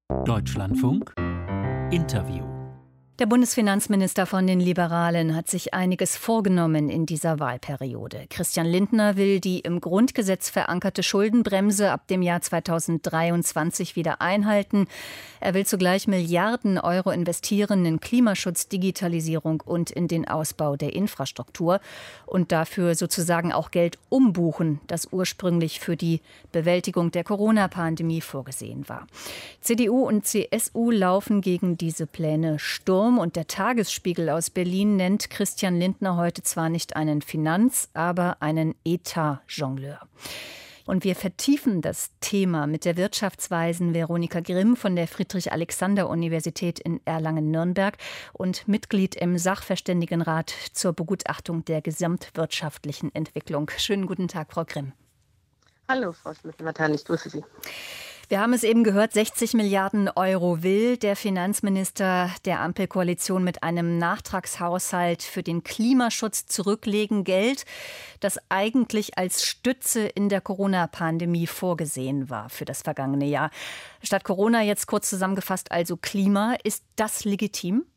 Deutschlandfunk Interview. Der Bundesfinanzminister von den Liberalen hat sich einiges vorgenommen in dieser Wahlperiode. Christian Lindner will die im Grundgesetz verankerte Schuldenbremse ab dem Jahr 2023 wieder einhalten. Er will zugleich Milliarden Euro investieren in Klimaschutz, Digitalisierung und in den Ausbau der Infrastruktur und dafür sozusagen auch Geld umbuchen, das ursprünglich für die Bewältigung der Corona-Pandemie vorgesehen war. CDU und CSU laufen gegen diese Pläne Sturm. Und der Tagesspiegel aus Berlin nennt Christian Lindner heute zwar nicht einen Finanz-, aber einen Etat-Jongleur. Und wir vertiefen das Thema mit der Wirtschaftsweisen Veronika Grimm von der Friedrich-Alexander-Universität in Erlangen-Nürnberg und Mitglied im Sachverständigenrat zur Begutachtung der gesamtwirtschaftlichen Entwicklung. Schönen guten Tag, Frau Grimm. Hallo, Frau Schmidt-Matern, ich grüße Sie. Wir haben es eben gehört, 60 Milliarden Euro will der Finanzminister der Ampelkoalition mit einem Nachtragshaushalt für den Klimaschutz zurücklegen. Geld, das eigentlich als Stütze in der Corona-Pandemie vorgesehen war für das vergangene Jahr. Statt Corona jetzt kurz zusammengefasst also Klima. Ist das legitim?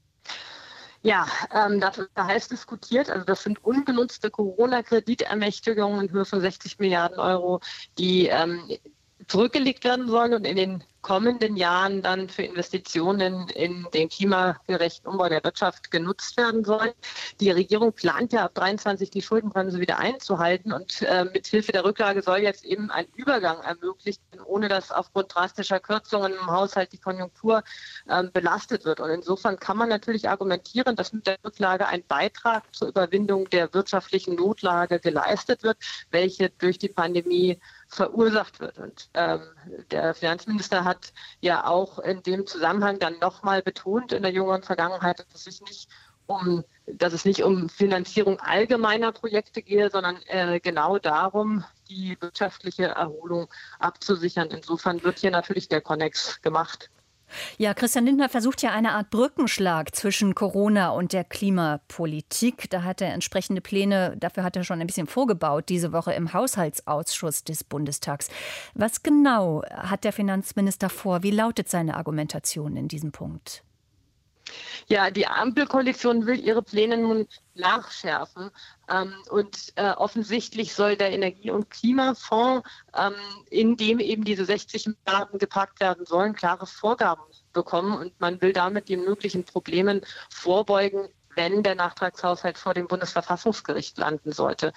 Ja, das ist heiß diskutiert. Also das sind ungenutzte Corona-Kreditermächtigungen in Höhe von 60 Milliarden Euro, die zurückgelegt werden sollen und in den kommenden Jahren dann für Investitionen in den klimagerechten Umbau der Wirtschaft genutzt werden sollen. Die Regierung plant ja ab 2023 die Schuldenbremse wieder einzuhalten und mit Hilfe der Rücklage soll jetzt eben ein Übergang ermöglicht werden, ohne dass aufgrund drastischer Kürzungen im Haushalt die Konjunktur belastet wird. Und insofern kann man natürlich argumentieren, dass mit der Rücklage ein Beitrag zur Überwindung der wirtschaftlichen Notlage geleistet wird, welche durch die Pandemie verursacht wird. Und der Finanzminister hat ja auch in dem Zusammenhang dann nochmal betont in der jüngeren Vergangenheit, dass es nicht um Finanzierung allgemeiner Projekte gehe, sondern genau darum, die wirtschaftliche Erholung abzusichern. Insofern wird hier natürlich der Konnex gemacht. Ja, Christian Lindner versucht ja eine Art Brückenschlag zwischen Corona und der Klimapolitik. Da hat er entsprechende Pläne, dafür hat er schon ein bisschen vorgebaut, diese Woche im Haushaltsausschuss des Bundestags. Was genau hat der Finanzminister vor? Wie lautet seine Argumentation in diesem Punkt? Ja, die Ampelkoalition will ihre Pläne nun nachschärfen. Und offensichtlich soll der Energie- und Klimafonds, in dem eben diese 60 Milliarden gepackt werden sollen, klare Vorgaben bekommen. Und man will damit den möglichen Problemen vorbeugen, wenn der Nachtragshaushalt vor dem Bundesverfassungsgericht landen sollte.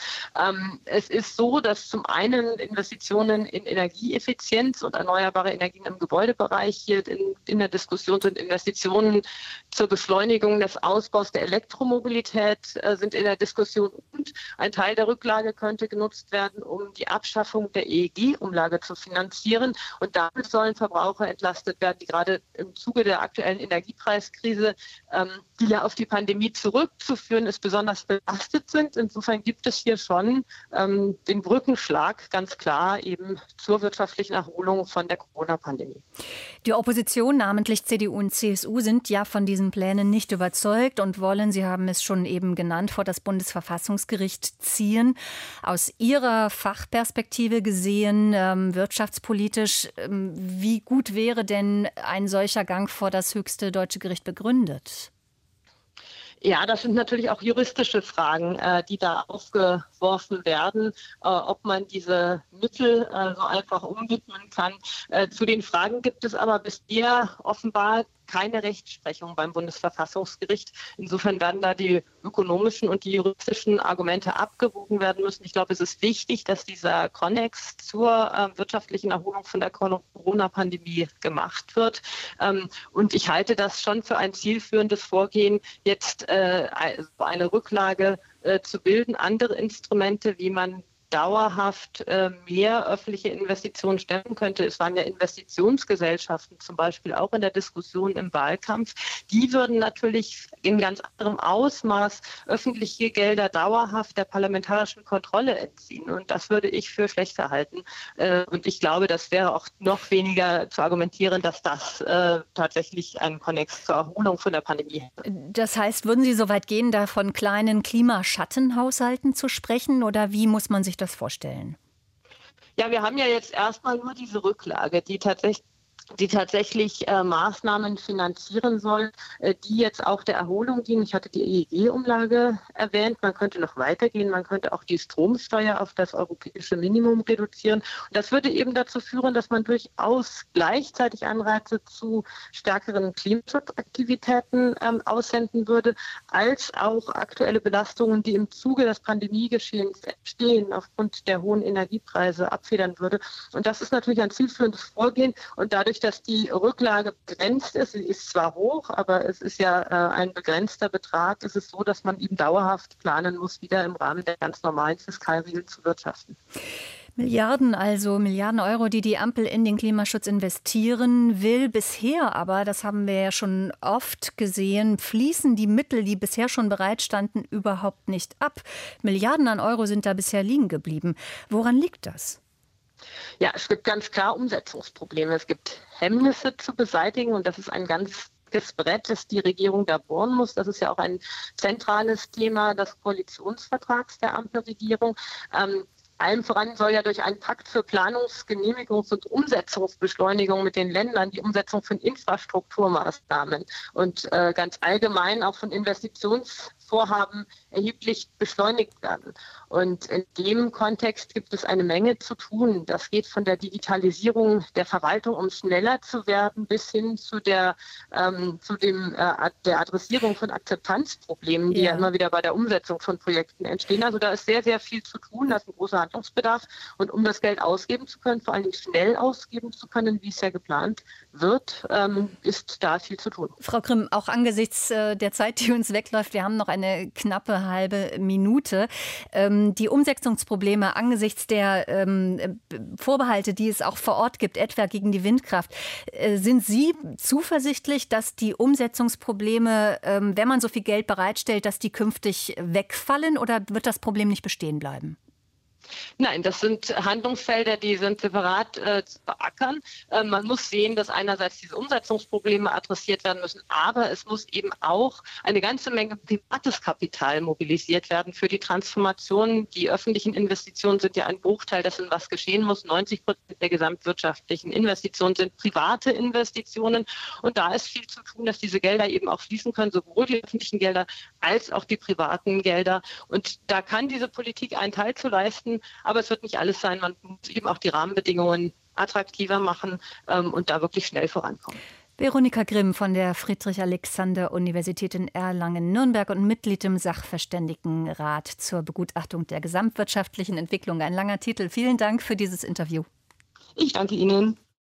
Es ist so, dass zum einen Investitionen in Energieeffizienz und erneuerbare Energien im Gebäudebereich hier in der Diskussion sind. Investitionen zur Beschleunigung des Ausbaus der Elektromobilität sind in der Diskussion. Und ein Teil der Rücklage könnte genutzt werden, um die Abschaffung der EEG-Umlage zu finanzieren. Und damit sollen Verbraucher entlastet werden, die gerade im Zuge der aktuellen Energiepreiskrise, die ja auf die Pandemie zurückzuführen ist, besonders belastet sind. Insofern gibt es hier schon den Brückenschlag ganz klar eben zur wirtschaftlichen Erholung von der Corona-Pandemie. Die Opposition, namentlich CDU und CSU, sind ja von diesen Plänen nicht überzeugt und wollen, Sie haben es schon eben genannt, vor das Bundesverfassungsgericht ziehen. Aus Ihrer Fachperspektive gesehen, wirtschaftspolitisch, wie gut wäre denn ein solcher Gang vor das höchste deutsche Gericht begründet? Ja, das sind natürlich auch juristische Fragen, die da aufgeworfen werden, ob man diese Mittel so einfach umwidmen kann. Zu den Fragen gibt es aber bisher offenbar keine Rechtsprechung beim Bundesverfassungsgericht. Insofern werden da die ökonomischen und die juristischen Argumente abgewogen werden müssen. Ich glaube, es ist wichtig, dass dieser Konnex zur wirtschaftlichen Erholung von der Corona-Pandemie gemacht wird. Und ich halte das schon für ein zielführendes Vorgehen, jetzt eine Rücklage zu bilden, andere Instrumente, wie man dauerhaft mehr öffentliche Investitionen stemmen könnte. Es waren ja Investitionsgesellschaften zum Beispiel auch in der Diskussion im Wahlkampf. Die würden natürlich in ganz anderem Ausmaß öffentliche Gelder dauerhaft der parlamentarischen Kontrolle entziehen. Und das würde ich für schlechter halten. Und ich glaube, das wäre auch noch weniger zu argumentieren, dass das tatsächlich einen Konnex zur Erholung von der Pandemie hätte. Das heißt, würden Sie so weit gehen, da von kleinen Klimaschattenhaushalten zu sprechen? Oder wie muss man sich das vorstellen? Ja, wir haben ja jetzt erstmal nur diese Rücklage, die tatsächlich die tatsächlich Maßnahmen finanzieren soll, die jetzt auch der Erholung dienen. Ich hatte die EEG-Umlage erwähnt. Man könnte noch weitergehen. Man könnte auch die Stromsteuer auf das europäische Minimum reduzieren. Und das würde eben dazu führen, dass man durchaus gleichzeitig Anreize zu stärkeren Klimaschutzaktivitäten aussenden würde, als auch aktuelle Belastungen, die im Zuge des Pandemiegeschehens entstehen, aufgrund der hohen Energiepreise abfedern würde. Und das ist natürlich ein zielführendes Vorgehen. Und dadurch, dass die Rücklage begrenzt ist, sie ist zwar hoch, aber es ist ja ein begrenzter Betrag, ist es so, dass man eben dauerhaft planen muss, wieder im Rahmen der ganz normalen Fiskalregeln zu wirtschaften. Milliarden Euro, die die Ampel in den Klimaschutz investieren will. Bisher aber, das haben wir ja schon oft gesehen, fließen die Mittel, die bisher schon bereitstanden, überhaupt nicht ab. Milliarden an Euro sind da bisher liegen geblieben. Woran liegt das? Ja, es gibt ganz klar Umsetzungsprobleme. Es gibt Hemmnisse zu beseitigen und das ist ein ganz dickes Brett, das die Regierung da bohren muss. Das ist ja auch ein zentrales Thema des Koalitionsvertrags der Ampelregierung. Allem voran soll ja durch einen Pakt für Planungsgenehmigungs- und Umsetzungsbeschleunigung mit den Ländern die Umsetzung von Infrastrukturmaßnahmen und ganz allgemein auch von Investitionsvorhaben erheblich beschleunigt werden. Und in dem Kontext gibt es eine Menge zu tun. Das geht von der Digitalisierung der Verwaltung, um schneller zu werden, bis hin zu der Adressierung von Akzeptanzproblemen, die ja immer wieder bei der Umsetzung von Projekten entstehen. Also da ist sehr, sehr viel zu tun. Das ist ein großer Handlungsbedarf. Und um das Geld ausgeben zu können, vor allem schnell ausgeben zu können, wie es ja geplant wird, ist da viel zu tun. Frau Grimm, auch angesichts der Zeit, die uns wegläuft, wir haben noch eine knappe halbe Minute. Die Umsetzungsprobleme angesichts der Vorbehalte, die es auch vor Ort gibt, etwa gegen die Windkraft, sind Sie zuversichtlich, dass die Umsetzungsprobleme, wenn man so viel Geld bereitstellt, dass die künftig wegfallen, oder wird das Problem nicht bestehen bleiben? Nein, das sind Handlungsfelder, die sind separat zu beackern. Man muss sehen, dass einerseits diese Umsetzungsprobleme adressiert werden müssen, aber es muss eben auch eine ganze Menge privates Kapital mobilisiert werden für die Transformation. Die öffentlichen Investitionen sind ja ein Bruchteil dessen, was geschehen muss. 90% der gesamtwirtschaftlichen Investitionen sind private Investitionen. Und da ist viel zu tun, dass diese Gelder eben auch fließen können, sowohl die öffentlichen Gelder als auch die privaten Gelder. Und da kann diese Politik einen Teil zu leisten. Aber es wird nicht alles sein. Man muss eben auch die Rahmenbedingungen attraktiver machen und da wirklich schnell vorankommen. Veronika Grimm von der Friedrich-Alexander-Universität in Erlangen-Nürnberg und Mitglied im Sachverständigenrat zur Begutachtung der gesamtwirtschaftlichen Entwicklung. Ein langer Titel. Vielen Dank für dieses Interview. Ich danke Ihnen.